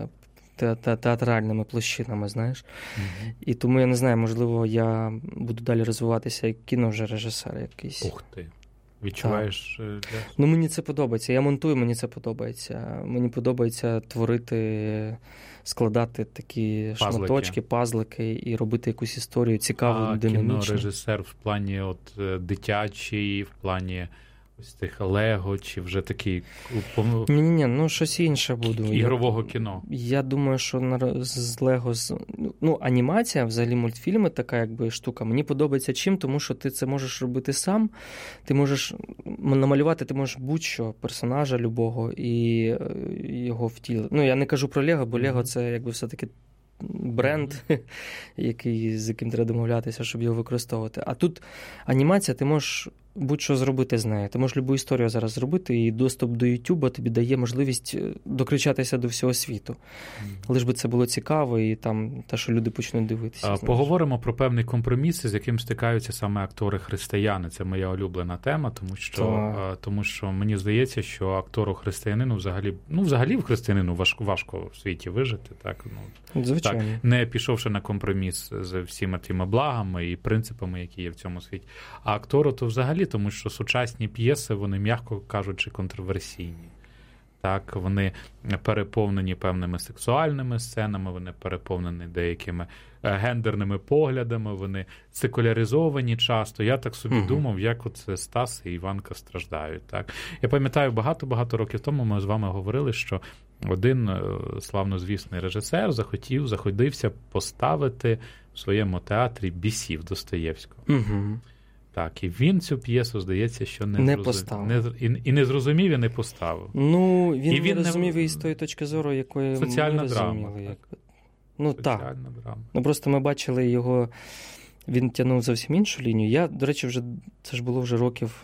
те- те- театральними площинами, знаєш. Mm-hmm. І тому я не знаю, можливо, я буду далі розвиватися як кіно вже режисер якийсь. Ух ти. Відчуваєш? Для... Ну, мені це подобається. Я монтую, мені це подобається. Мені подобається творити, складати такі пазлики. шматочки, пазлики і робити якусь історію цікаву, а динамічну. А кінорежисер в плані от дитячий, в плані ось тих Лего, чи вже такий... Ні-ні-ні, ну щось інше буду. Ігрового я, кіно. Я думаю, що на, з Лего... З, ну, анімація, взагалі мультфільми, така якби штука, мені подобається чим, тому що ти це можеш робити сам, ти можеш намалювати, ти можеш будь-що, персонажа любого і його втілити. Ну, я не кажу про Лего, бо Лего mm-hmm. це якби все-таки бренд, mm-hmm. який, з яким треба домовлятися, щоб його використовувати. А тут анімація, ти можеш будь-що зробити з нею. Ти можеш любу історію зараз зробити, і доступ до Ютуба тобі дає можливість докричатися до всього світу. Mm. Лиш би це було цікаво, і там те, що люди почнуть дивитися. А, поговоримо про певний компроміс, з яким стикаються саме актори-християни. Це моя улюблена тема, тому що, а, тому що мені здається, що актору-християнину взагалі, ну, взагалі в християнину важко, важко в світі вижити. Так, ну, звичайно. Так, не пішовши на компроміс з всіма тими благами і принципами, які є в цьому світі. А актору то взагалі, тому що сучасні п'єси, вони, м'яко кажучи, контроверсійні. Так, вони переповнені певними сексуальними сценами, вони переповнені деякими гендерними поглядами, вони секуляризовані часто. Я так собі uh-huh. думав, як оце Стас і Іванка страждають. Так. Я пам'ятаю, багато-багато років тому ми з вами говорили, що один славнозвісний режисер захотів, заходився поставити в своєму театрі бісів Достоєвського. Uh-huh. Так, і він цю п'єсу, здається, що не, не зрозум... поставив. Не... І, і не зрозумів, і не поставив. Ну, він, і він не розумів не... і з тої точки зору, якої соціальна ми драма, розуміли. так. Як... Ну, соціальна так. драма. Ну, просто ми бачили його, він тягнув зовсім іншу лінію. Я, до речі, вже це ж було вже років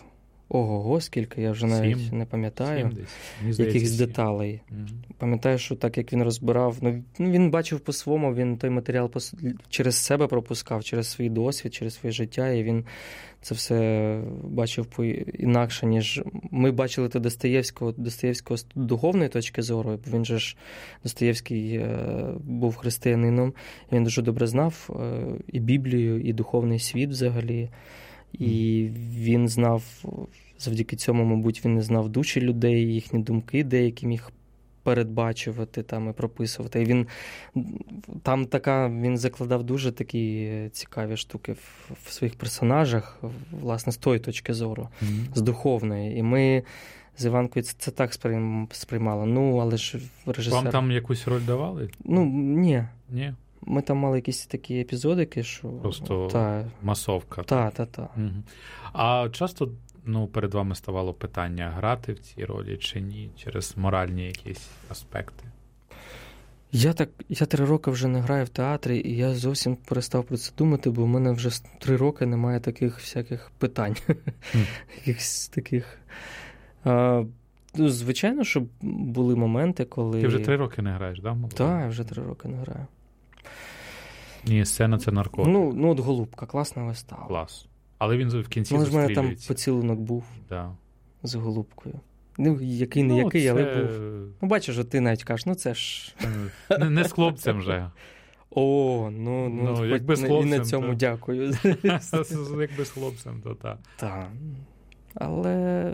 ого-го, скільки, я вже навіть Сім. не пам'ятаю. Сім десь. Мені здається, Якихось сім. деталей. Мгм. Пам'ятаю, що так, як він розбирав, ну, він бачив по-своєму, він той матеріал пос- через себе пропускав, через свій досвід, через своє життя, і він це все бачив по інакше, ніж ми бачили то Достоєвського, Достоєвського з духовної точки зору, бо він же ж, Достоєвський е, був християнином, і він дуже добре знав е, і Біблію, і духовний світ взагалі, і він знав, завдяки цьому, мабуть, він не знав душі людей, їхні думки деякі міг передбачувати там і прописувати. І він там така, він закладав дуже такі цікаві штуки в, в своїх персонажах, власне, з тої точки зору, Мгм. з духовної. І ми з Іванкою це, це так сприйм, сприймали. Ну, але ж режисер... Вам там якусь роль давали? Ну, ні. Ні? Ми там мали якісь такі епізодики, що... Просто Та, масовка. та, та. та. Мгм. А часто, ну, перед вами ставало питання, грати в цій ролі чи ні, через моральні якісь аспекти? Я так, я три роки вже не граю в театрі, і я зовсім перестав про це думати, бо в мене вже с- три роки немає таких всяких питань. Якихось таких. А, ну, звичайно, що були моменти, коли. Ти вже три роки не граєш, да? молодий? Так, я вже три роки не граю. Ні, сцена це наркотик. Ну, ну, от Голубка, класна вистава. Клас. Але він в кінці Але ж в мене там застрілюється. поцілунок був Да. з Голубкою. Ну, який не Ну, який, це... але був. Ну, бачиш, от ти навіть кажеш, ну це ж. е, Не, не з хлопцем вже. О, ну, ну, Ну, хоч якби з на- і хлопцем, на цьому то- дякую. Якби з хлопцем, то так. Так. Але.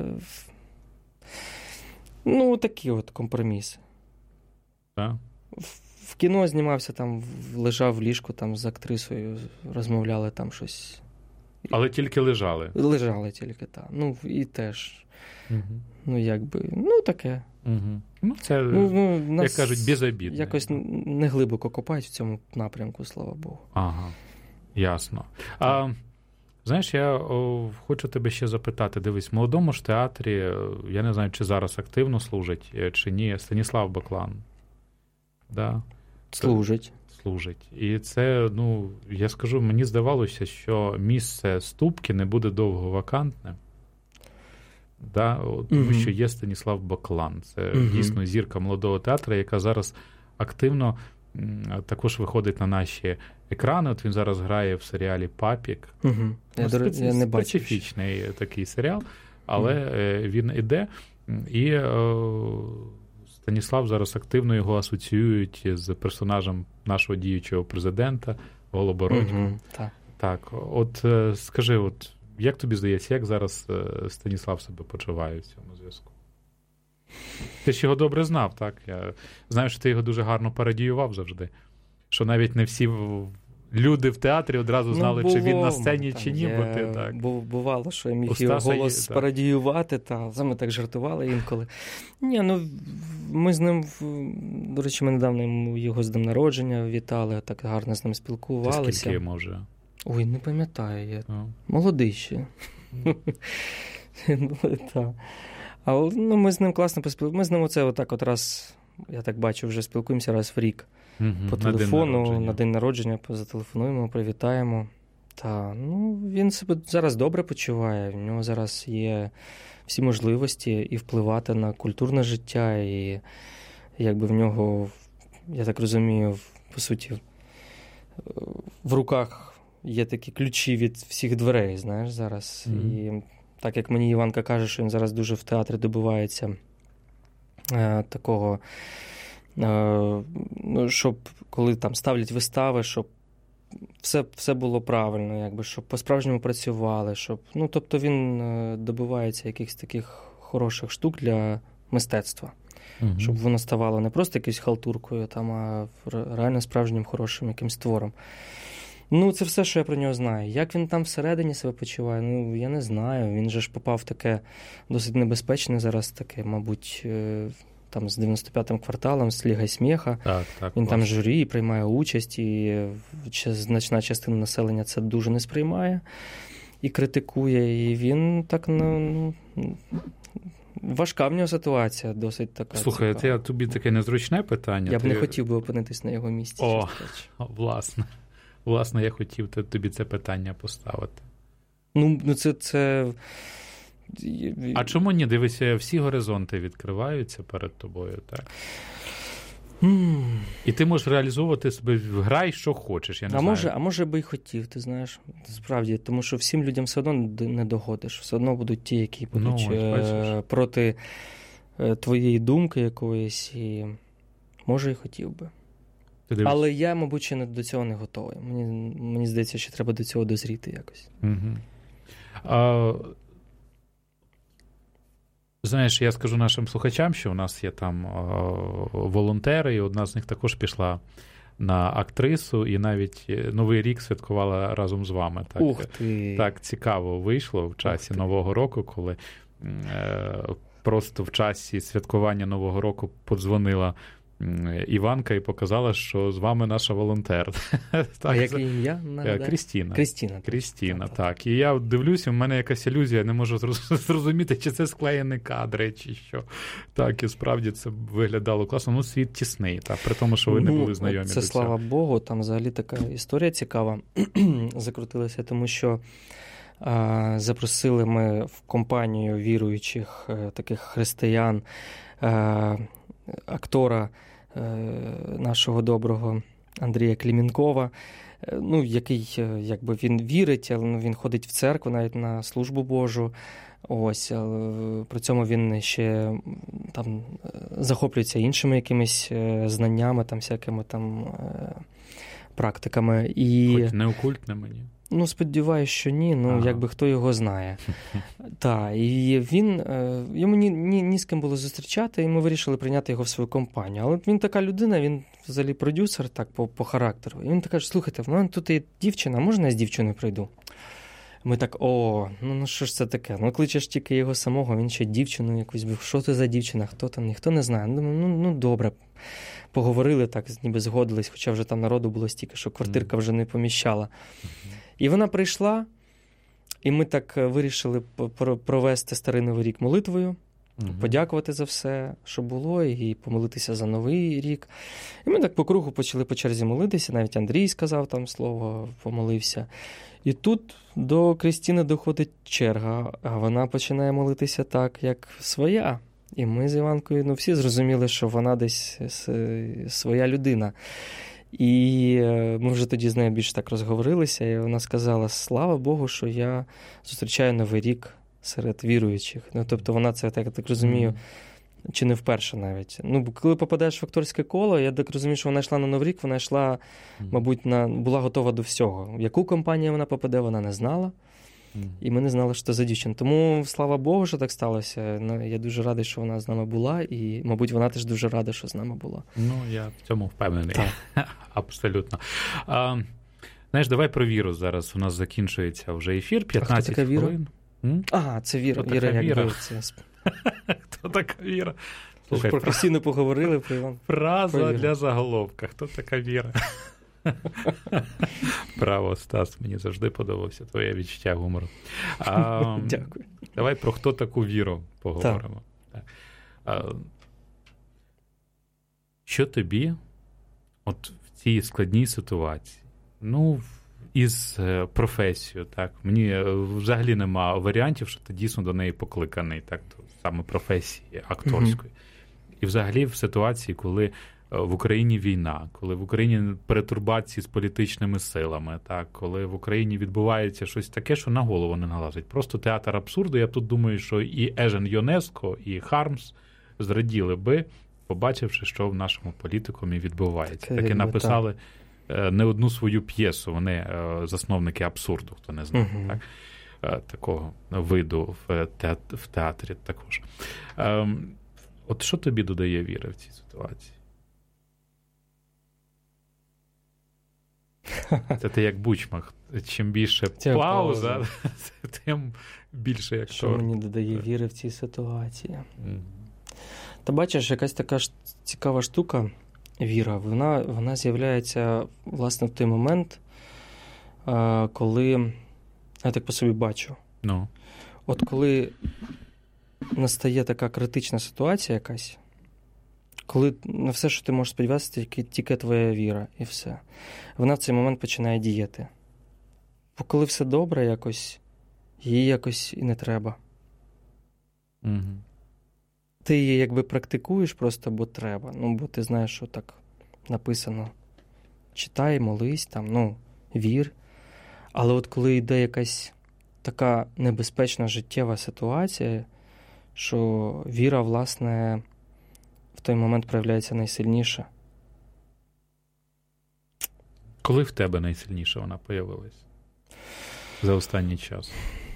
Ну, такі от компроміси. Да? В- В кіно знімався, там в- лежав в ліжку там з актрисою, розмовляли там щось. Але тільки лежали. Лежали тільки, так. Ну, і теж. Угу. Ну, якби. Ну, таке. Угу. Ну, це, Ну, ну, нас як кажуть, безобідно. якось не глибоко копають в цьому напрямку, слава Богу. Ага, ясно. А, знаєш, я о, хочу тебе ще запитати. Дивись, в молодому ж театрі, е, я не знаю, чи зараз активно служить, е, чи ні, Станіслав Баклан. Да? Служить. Служить. І це, ну, я скажу, мені здавалося, що місце Ступки не буде довго вакантне. Да? От, тому Мгм. що є Станіслав Баклан. Це Мгм. дійсно зірка молодого театру, яка зараз активно м, також виходить на наші екрани. От він зараз грає в серіалі «Папік». Угу. Я, Ну, до речі, специ- я не бачив. ще. специфічний такий серіал, але е, він іде, і е, Станіслав зараз активно його асоціюють з персонажем нашого діючого президента Голобородько. Мгм, так. Так, от е, скажи, от як тобі здається, як зараз е, Станіслав себе почуває в цьому зв'язку? Ти ж його добре знав, так? Я знаю, що ти його дуже гарно пародіював завжди. Що навіть не всі в- люди в театрі одразу знали, Ну, чи він на було, сцені, там чи ні, є- бо ти так. бу- Бувало, що я міг У його Стаса є, голос так. пародіювати, та саме так жартували інколи. Ні, ну ми з ним, в- до речі, ми недавно йому його з днем народження вітали, так гарно з ним Ти спілкувалися. скільки йому вже? Ой, не пам'ятаю, я Ну, молодий ще. Ну, та. Але ну, ми з ним класно поспілкувалися. Ми з ним оце отак от раз, я так бачу, вже спілкуємося раз в рік. мгм, По на день телефону, народження. на день народження зателефонуємо, привітаємо. Та, ну, він себе зараз добре почуває, в нього зараз є всі можливості і впливати на культурне життя, і якби в нього, я так розумію, в- по суті, в руках є такі ключі від всіх дверей, знаєш, зараз. Мгм. І так як мені Іванка каже, що він зараз дуже в театрі добивається е, такого, е, ну, щоб коли там ставлять вистави, щоб все, все було правильно, якби, щоб по-справжньому працювали, щоб, ну, тобто він е, добивається якихось таких хороших штук для мистецтва, Мгм. щоб воно ставало не просто якоюсь халтуркою, там, а ре- реально справжнім хорошим якимсь твором. Ну, це все, що я про нього знаю. Як він там всередині себе почуває, ну, я не знаю. Він же ж попав в таке досить небезпечне зараз таке, мабуть, е, там з дев'яносто п'ятим кварталом, з Лігою сміха. Так, так. Він там клас. журі, приймає участь, і ч- значна частина населення це дуже не сприймає і критикує. І він так, ну, ну, важка в нього ситуація, досить така. Слухай, цікава. я тобі таке незручне питання. Я б Ти- не хотів би опинитись на його місці. О. чесно кажучи. Власне. Власне, я хотів т- тобі це питання поставити. Ну, ну це, це А чому ні? Дивися, всі горизонти відкриваються перед тобою, так? Mm. І ти можеш реалізовувати себе, грай, що хочеш, я не а знаю. Може, а може би й хотів, ти знаєш, справді, тому що всім людям все одно не догодиш, все одно будуть ті, які будуть ну, е- проти е- твоєї думки якоїсь, і може й хотів би. Але я, мабуть, ще не до цього не готовий. Мені, мені здається, що треба до цього дозріти якось. Угу. А, знаєш, я скажу нашим слухачам, що у нас є там а, волонтери, і одна з них також пішла на актрису, і навіть Новий рік святкувала разом з вами. Так, Ух ти! Так цікаво вийшло в часі Нового року, коли е, просто в часі святкування Нового року подзвонила Іванка і показала, що з вами наша волонтер. А так, яке ім'я? Крістіна. Крістіна. Крістіна, так, так. І я дивлюся, в мене якась ілюзія, не можу зрозуміти, чи це склеєні кадри, чи що. Так, і справді це виглядало класно. Ну, світ тісний, так, при тому, що ви не були знайомі. Це, до слава цього. Богу, там взагалі така історія цікава закрутилася, тому що а, запросили ми в компанію віруючих а, таких християн а, актора нашого доброго Андрія Клімінкова, ну, який, якби, він вірить, але він ходить в церкву, навіть на службу Божу. Ось, при цьому він ще там захоплюється іншими якимись знаннями, там, всякими там практиками. І... Хоч не окультними, ні? Ну, сподіваюся, що ні, ну, ага. якби хто його знає. Так, і він, йому ні, ні, ні з ким було зустрічати, і ми вирішили прийняти його в свою компанію. Але він така людина, він взагалі продюсер, так, по, по характеру. І він так каже, слухайте, в мене тут є дівчина, можна я з дівчиною прийду? Ми так, о, ну, ну що ж це таке? Ну, кличеш тільки його самого, він ще дівчину якусь був. Що це за дівчина, хто там, ніхто не знає. Ну, ну, ну добре. Поговорили так, ніби згодились, хоча вже там народу було стільки, що квартирка вже не поміщала. І вона прийшла, і ми так вирішили провести Старий Новий рік молитвою, uh-huh. подякувати за все, що було, і помолитися за Новий рік. І ми так по кругу почали по черзі молитися, навіть Андрій сказав там слово, помолився. І тут до Крістіни доходить черга, а вона починає молитися так, як своя. І ми з Іванкою, ну, всі зрозуміли, що вона десь своя людина. І ми вже тоді з нею більш так розговорилися, і вона сказала, слава Богу, що я зустрічаю Новий рік серед віруючих. Ну, тобто вона це, так, я так розумію, чи не вперше навіть. Ну, коли попадаєш в акторське коло, я так розумію, що вона йшла на Новий рік, вона йшла, мабуть, на, була готова до всього. В яку компанію вона попаде, вона не знала. І ми не знали, що це за дівчина. Тому, слава Богу, що так сталося. Ну, я дуже радий, що вона з нами була, і, мабуть, вона теж дуже рада, що з нами була. Ну, я в цьому впевнений. Абсолютно. А, знаєш, давай про віру зараз. У нас закінчується вже ефір, п'ятнадцять а хто така хвилин. Віра? Ага, це Віра. Хто Віра, така як Віра? би, це... Хто така Віра? Слухай, професійно поговорили про Іван. Фраза для заголовка. Хто така Віра? Браво, Стас, мені завжди подобався твоє відчуття гумору. А, Дякую. Давай про хто таку віру поговоримо. Так. А, що тобі от в цій складній ситуації, ну, із професією, так, мені взагалі нема варіантів, що ти дійсно до неї покликаний, так, саме професії акторської. Mm-hmm. І взагалі в ситуації, коли в Україні війна, коли в Україні перетурбації з політичними силами, так, коли в Україні відбувається щось таке, що на голову не налазить. Просто театр абсурду. Я тут думаю, що і Ежен Йонеско, і Хармс зраділи би, побачивши, що в нашому політикумі відбувається. Таки написали так. не одну свою п'єсу, вони засновники абсурду, хто не знає, угу. так, такого виду в театрі також. От що тобі додає віри в цій ситуації? Це ти як Бучмах. Чим більше Ця пауза, пауза, тим більше як що мені додає віри в цій ситуації. Mm. Та бачиш, якась така ж цікава штука, віра, вона, вона з'являється, власне, в той момент, коли, я так по собі бачу, no. от коли настає така критична ситуація якась, коли на все, що ти можеш сподіватися, тільки, тільки твоя віра, і все. Вона в цей момент починає діяти. Бо коли все добре якось, її якось і не треба. Угу. Ти її якби практикуєш просто, бо треба. Ну, бо ти знаєш, що так написано. Читай, молись, там, ну, вір. Але от коли йде якась така небезпечна життєва ситуація, що віра, власне, в той момент проявляється найсильніше. Коли в тебе найсильніше вона появилась? За останній час?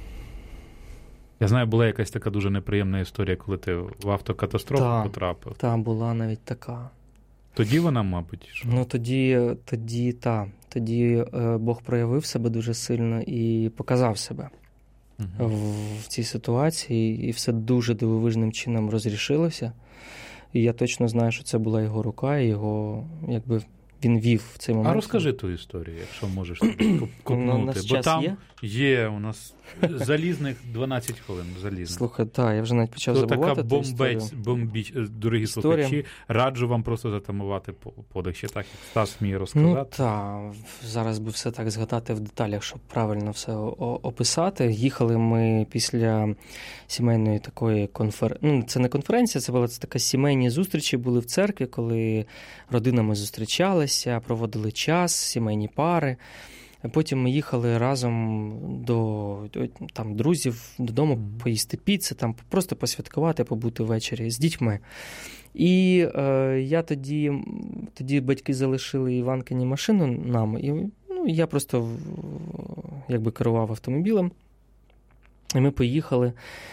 Я знаю, була якась така дуже неприємна історія, коли ти в автокатастрофу та, потрапив. Так, була навіть така. Тоді вона, мабуть, що? Ну, тоді, тоді, та, тоді е, Бог проявив себе дуже сильно і показав себе угу. в, в цій ситуації, і все дуже дивовижним чином розрішилося. І я точно знаю, що це була його рука, і його, якби, він вів в цей момент. А розкажи ту історію, якщо можеш купнути. Бо там є? є у нас залізних дванадцять хвилин. Залізних. Слухай, так, я вже навіть почав то забувати. Така бомбець, бомбіч, дорогі історія. Слухачі, раджу вам просто затамувати подих. Ще так, як Стас вміє розказати. Ну так, зараз би все так згадати в деталях, щоб правильно все описати. Їхали ми після сімейної такої конференції. Ну, це не конференція, це була це така сімейні зустрічі були в церкві, коли родинами зустрічалися, проводили час, сімейні пари. Потім ми їхали разом до там, друзів додому поїсти піци, там, просто посвяткувати, побути ввечері з дітьми. І е, я тоді, тоді батьки залишили Іванкині машину нам, і ну, я просто якби керував автомобілем. І ми поїхали.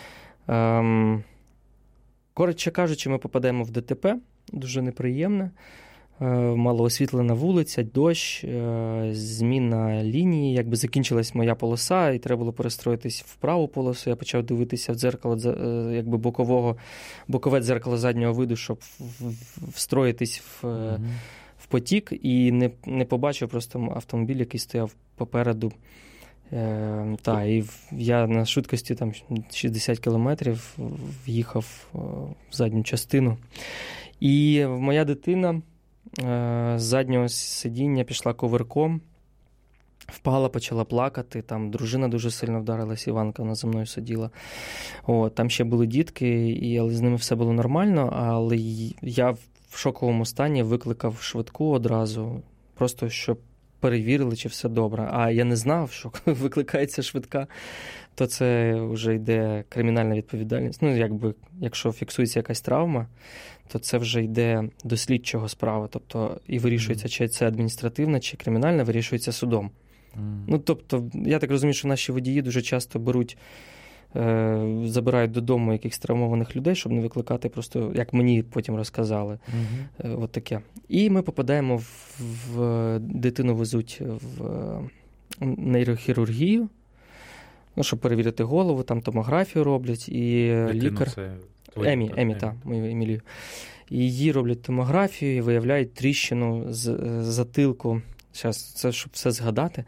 Ем, коротше кажучи, ми попадаємо в ДТП, дуже неприємне. Мало освітлена вулиця, дощ, зміна лінії, якби закінчилась моя полоса, і треба було перестроїтись в праву полосу. Я почав дивитися в дзеркало, якби бокового, бокове дзеркало заднього виду, щоб встроїтись в, mm-hmm. в потік, і не, не побачив просто автомобіль, який стояв попереду. Е, та, і я на швидкості там шістдесят кілометрів в'їхав в задню частину. І моя дитина з заднього сидіння пішла ковирком, впала, почала плакати, там дружина дуже сильно вдарилась, Іванка, вона за мною сиділа. О, там ще були дітки, і, але з ними все було нормально, але я в шоковому стані викликав швидку одразу, просто щоб перевірили, чи все добре. А я не знав, що коли викликається швидка, то це вже йде кримінальна відповідальність. Ну, якби, якщо фіксується якась травма, то це вже йде до слідчого справи. Тобто, і вирішується, чи це адміністративна, чи кримінальна, вирішується судом. Mm. Ну, тобто, я так розумію, що наші водії дуже часто беруть, е, забирають додому якихось травмованих людей, щоб не викликати просто, як мені потім розказали. Mm-hmm. Е, от таке. І ми попадаємо в, в дитину везуть в нейрохірургію, ну, щоб перевірити голову, там томографію роблять, і дитину лікар... Це... Емі, Емі, так, мою Емілію. Її роблять томографію і виявляють тріщину з затилку. Зараз, це щоб все згадати.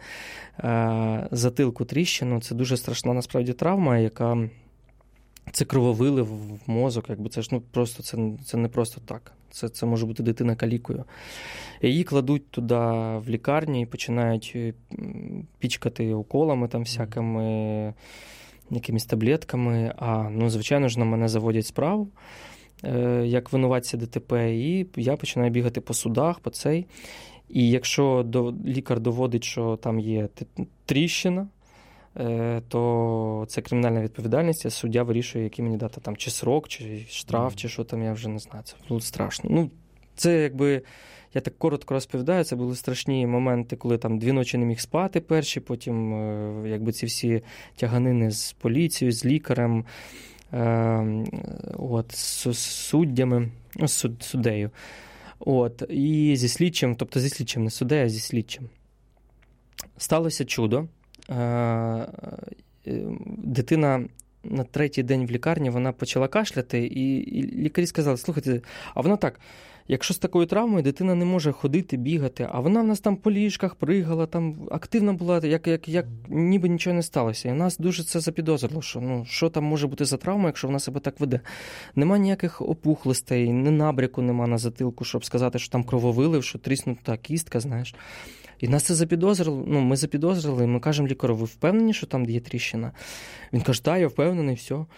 Затилку тріщину. Це дуже страшна насправді травма, яка це крововилив в мозок. Якби це ж ну просто це, це не просто так. Це, це може бути дитина калікою. Її кладуть туди в лікарні і починають пічкати уколами там всякими, якимись таблетками. А, ну, звичайно ж, на мене заводять справу, е, як винуватця ДТП, і я починаю бігати по судах, по цей. І якщо до, лікар доводить, що там є тріщина, е, то це кримінальна відповідальність, а суддя вирішує, який мені дати там чи срок, чи штраф, чи що там, я вже не знаю. Це було страшно. Ну, це якби... Я так коротко розповідаю, це були страшні моменти, коли там дві ночі не міг спати перші, потім якби ці всі тяганини з поліцією, з лікарем, е, от, з суддями, з суддею. От, і зі слідчим, тобто зі слідчим, не суддею, а зі слідчим. Сталося чудо. Е, дитина на третій день в лікарні, вона почала кашляти, і, і лікарі сказали, слухайте, а вона так... Якщо з такою травмою дитина не може ходити, бігати, а вона в нас там по ліжках пригала, там активна була, як, як, як ніби нічого не сталося. І нас дуже це запідозрило, що ну, що там може бути за травма, якщо вона себе так веде. Нема ніяких опухлостей, ні набряку нема на затилку, щоб сказати, що там крововилив, що тріснута кістка, знаєш. І нас це запідозрило, ну, ми запідозрили, ми кажемо лікарю, ви впевнені, що там є тріщина? Він каже, так, я впевнений, все.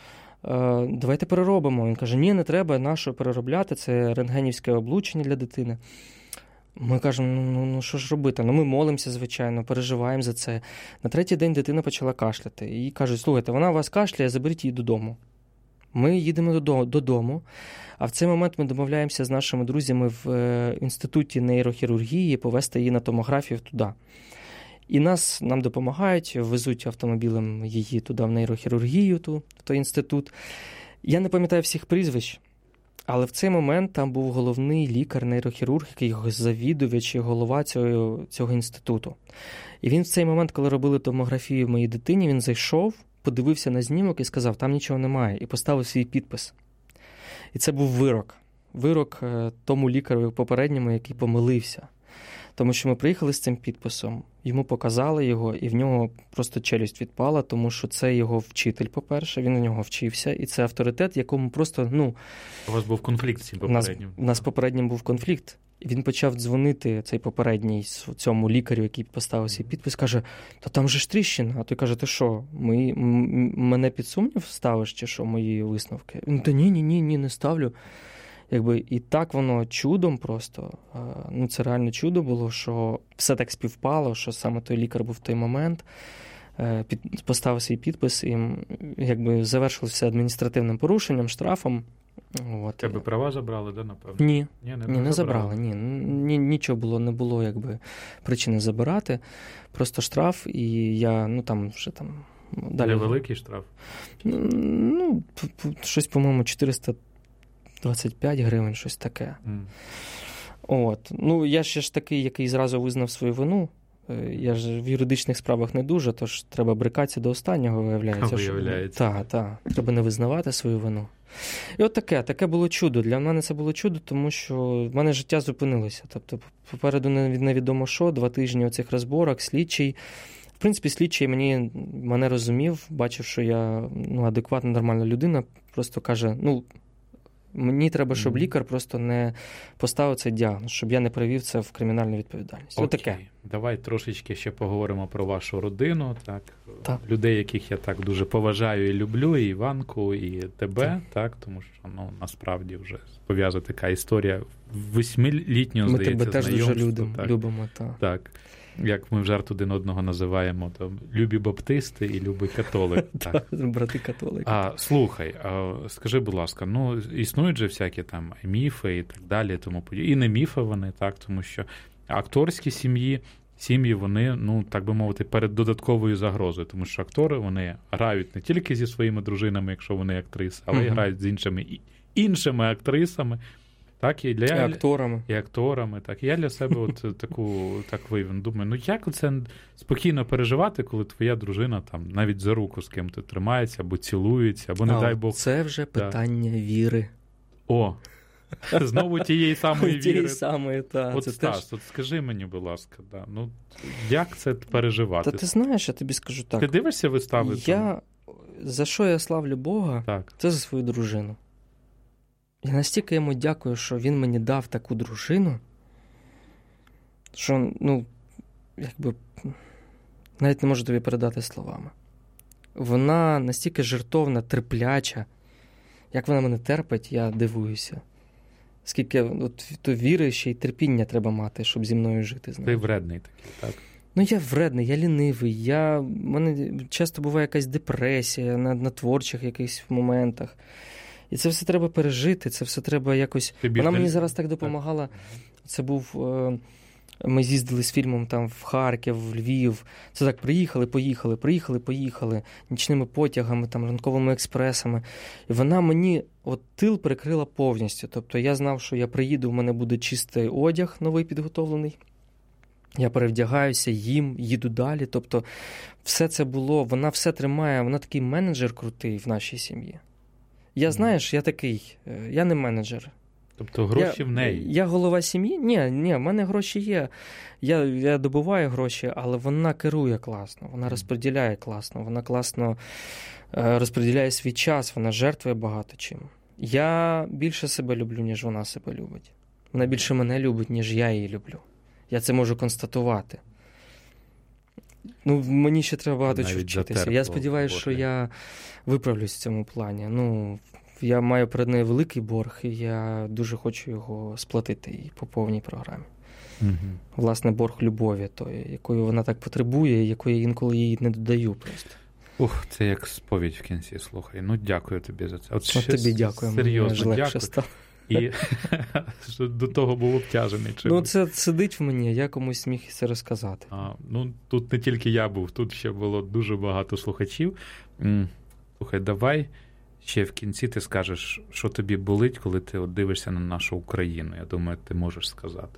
давайте переробимо. Він каже, ні, не треба, нащо переробляти, це рентгенівське облучення для дитини. Ми кажемо, ну, ну що ж робити? Ну, ми молимося, звичайно, переживаємо за це. На третій день дитина почала кашляти. І кажуть, слухайте, вона у вас кашляє, заберіть її додому. Ми їдемо додому, а в цей момент ми домовляємося з нашими друзями в інституті нейрохірургії повезти її на томографію туди. І нас, нам допомагають, везуть автомобілем її туди в нейрохірургію, ту, в той інститут. Я не пам'ятаю всіх прізвищ, але в цей момент там був головний лікар-нейрохірург, який завідувач і голова цього, цього інституту. І він в цей момент, коли робили томографію моїй дитині, він зайшов, подивився на знімок і сказав, там нічого немає, і поставив свій підпис. І це був вирок. Вирок тому лікарю попередньому, який помилився. Тому що ми приїхали з цим підписом, йому показали його, і в нього просто челюсть відпала, тому що це його вчитель, по-перше, він у нього вчився, і це авторитет, якому просто, ну... У вас був конфлікт з цим попереднім. У нас, нас попереднім був конфлікт. Він почав дзвонити, цей попередній, цьому лікарю, який поставив свій підпис, каже, та там же ж тріщина. А той каже, ти що, ми, м- мене під сумнів ставиш, чи що, мої висновки? Він, та ні, ні, ні, ні, не ставлю. Якби, і так воно чудом просто, ну це реально чудо було, що все так співпало, що саме той лікар був в той момент, під, поставив свій підпис і якби завершилося адміністративним порушенням, штрафом. От. Тебе права забрали, да, напевно? Ні, ні, не, ні, не забрали, забрали. ні. Ні, нічого було, не було якби причини забирати, просто штраф, і я, ну там вже там... Далі... Не великий штраф? Ну, щось, по-моєму, чотириста двадцять п'ять гривень, щось таке. Mm. От. Ну, я ще ж такий, який зразу визнав свою вину. Я ж в юридичних справах не дуже, тож треба брикатися до останнього, виявляється. Виявляється. Так, так. Треба не визнавати свою вину. І от таке, таке було чудо. Для мене це було чудо, тому що в мене життя зупинилося. Тобто, попереду невідомо що, два тижні оцих розборок, слідчий. В принципі, слідчий мені, мене розумів, бачив, що я ну, адекватна, нормальна людина, просто каже, ну, мені треба, щоб лікар просто не поставив цей діагноз, щоб я не перевів це в кримінальну відповідальність. Окей. Отаке. Давай трошечки ще поговоримо про вашу родину, так? Так. Людей, яких я так дуже поважаю і люблю, і Іванку, і тебе, так, так? Тому що, ну, насправді вже пов'язана така історія восьмилітнього, ми здається, тебе теж знайомства. дуже любимо, так. любимо, так. Так. Як ми в жарт один одного називаємо, то любі баптисти і любі католик. Так. Брати католики. А, слухай, а, скажи, будь ласка, ну, існують же всякі там міфи і так далі, тому подібне. І не міфи вони, так, тому що акторські сім'ї, сім'ї, вони, ну, так би мовити, перед додатковою загрозою, тому що актори, вони грають не тільки зі своїми дружинами, якщо вони актриси, але й mm-hmm. грають з іншими, іншими актрисами. Так, і, для... і акторами. І акторами, так. І я для себе от таку, так виявив, думаю, ну як це спокійно переживати, коли твоя дружина там навіть за руку з ким-то тримається, або цілується, або, не а, дай Бог... Це вже питання да. віри. О, знову тієї самої віри. Тієї самої, так. От, це Стас, теж... от скажи мені, будь ласка, да, ну, як це переживати? Та ти знаєш, я тобі скажу так. Ти дивишся вистави? Я... За що я славлю Бога, так. це за свою дружину. Я настільки йому дякую, що він мені дав таку дружину, що, ну, якби, навіть не можу тобі передати словами. Вона настільки жертовна, терпляча. Як вона мене терпить, я дивуюся. Скільки от, то віри ще й терпіння треба мати, щоб зі мною жити. Знаєш. Ти вредний такий, так? Ну, я вредний, я лінивий, я... в мене часто буває якась депресія на, на творчих якихось моментах. І це все треба пережити, це все треба якось... Тобі Вона мені ж... зараз так допомагала. Це був... Ми з'їздили з фільмом там в Харків, в Львів. Це так, приїхали, поїхали, приїхали, поїхали. Нічними потягами, там, ранковими експресами. І вона мені от тил перекрила повністю. Тобто я знав, що я приїду, в мене буде чистий одяг новий підготовлений. Я перевдягаюся, їм, їду далі. Тобто все це було, вона все тримає, вона такий менеджер крутий в нашій сім'ї. Я, знаєш, я такий, я не менеджер. Тобто гроші я, в неї? Я голова сім'ї? Ні, ні, в мене гроші є. Я, я добуваю гроші, але вона керує класно, вона розподіляє класно, вона класно е, розподіляє свій час, вона жертвує багато чим. Я більше себе люблю, ніж вона себе любить. Вона більше мене любить, ніж я її люблю. Я це можу констатувати. Ну, мені ще треба багато чого Навіть вчитися. затерпло Я сподіваюся, в що горлі. я виправлюсь в цьому плані. Ну, я маю перед нею великий борг, і я дуже хочу його сплатити і по повній програмі. Угу. Власне, борг любові, тої, якої вона так потребує, якої інколи їй не додаю просто. Ух, це як сповідь в кінці, слухай. Ну, дякую тобі за це. От Ну, тобі дякую. Серйозно, мені дякую. стало. І що до того був обтяжений. Чим. Ну, це сидить в мені, я комусь міг це розказати. А, ну, тут не тільки я був, тут ще було дуже багато слухачів. М, Слухай, давай ще в кінці ти скажеш, що тобі болить, коли ти от дивишся на нашу Україну. Я думаю, ти можеш сказати.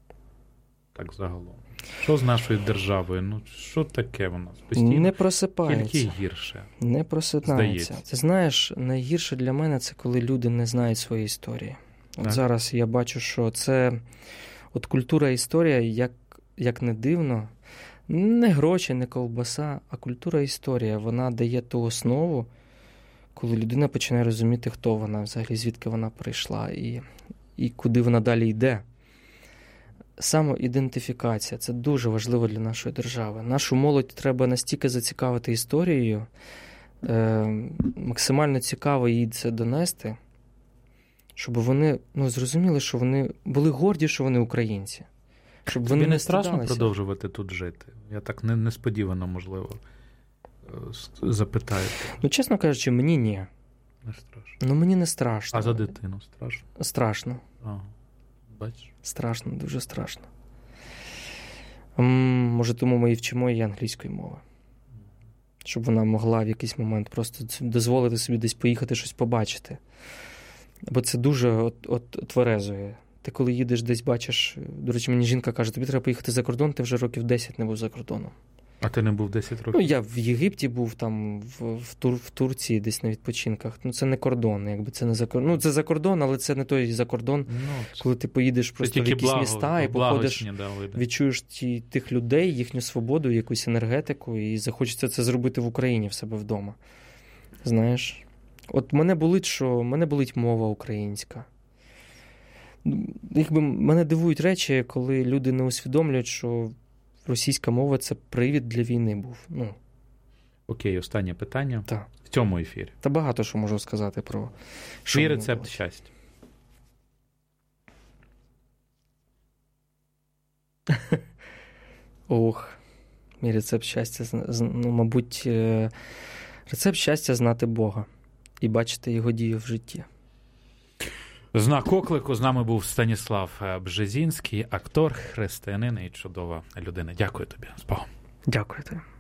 Так загалом. Що з нашою державою? Ну, що таке в нас? Постійно Не просипається. тільки гірше. Не просипається. Здається. Ти знаєш, найгірше для мене це коли люди не знають своєї історії. От Так. зараз я бачу, що це от культура історія, як, як не дивно, не гроші, не ковбаса, а культура історія. Вона дає ту основу, коли людина починає розуміти, хто вона, взагалі, звідки вона прийшла і, і куди вона далі йде. Самоідентифікація – це дуже важливо для нашої держави. Нашу молодь треба настільки зацікавити історією, е, максимально цікаво їй це донести, щоб вони ну, зрозуміли, що вони були горді, що вони українці. Щоб Тобі вони не не страшно стидалися. продовжувати тут жити? Я так не, несподівано, можливо, е, с- запитаю. Ну, чесно кажучи, мені ні. Не страшно. Ну, мені не страшно. А за дитину страшно? Страшно. Ага. Бачиш? Страшно, дуже страшно. М, Може, тому ми і вчимо її англійської мови. Щоб вона могла в якийсь момент просто дозволити собі десь поїхати щось побачити. Бо це дуже от, от, тверезує. Ти коли їдеш десь бачиш, до речі, мені жінка каже, тобі треба поїхати за кордон, ти вже років десять не був за кордоном. А ти не був десять років? Ну, я в Єгипті був, там, в, в, Тур, в Турції, десь на відпочинках. Ну, це не кордон, якби це не за кордон. Ну, це за кордон, але це не той за кордон, Ну, це, коли ти поїдеш просто в якісь благо, міста і походиш, благочні, да, види. відчуєш ті, тих людей, їхню свободу, якусь енергетику, і захочеться це зробити в Україні в себе вдома. Знаєш? От мене болить, що мене болить мова українська. Якби мене дивують речі, коли люди не усвідомлюють, що російська мова – це привід для війни був. Ну, Окей, останнє питання. так. В цьому ефірі. Та багато що можу сказати про... що Твій мені рецепт болить. щастя. Ох, мій рецепт щастя, зна- з- ну, мабуть, е, рецепт щастя – знати Бога і бачити його дію в житті. Знак оклику. З нами був Станіслав Бжезінський, актор, християнин і чудова людина. Дякую тобі. З Богом. Дякую тобі.